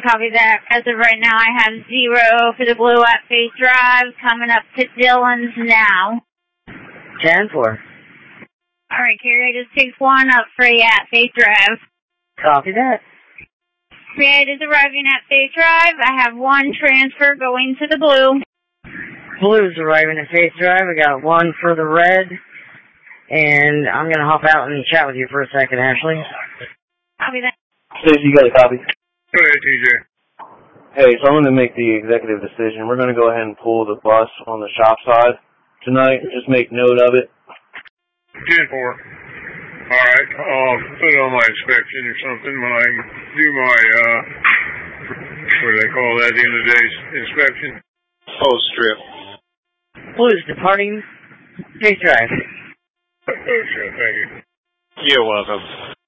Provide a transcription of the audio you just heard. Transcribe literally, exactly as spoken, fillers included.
Copy that. As of right now, I have zero for the blue at Faith Drive, coming up to Dillon's now. ten four. Alright, carrier just takes one up free at Faith Drive. Copy that. Create is arriving at Faith Drive. I have one transfer going to the blue. Blue's arriving at Faith Drive. I got one for the red. And I'm going to hop out and chat with you for a second, Ashley. Copy that. Stacey, you got a copy? Go ahead, T J. Hey, so I'm going to make the executive decision. We're going to go ahead and pull the bus on the shop side tonight. Just make note of it. ten four. Alright, I'll put it on my inspection or something when I do my, uh, what do they call that, the end of the day's inspection? Post strip. Blue's departing Faith Drive. Oh, sure, thank you. You're welcome.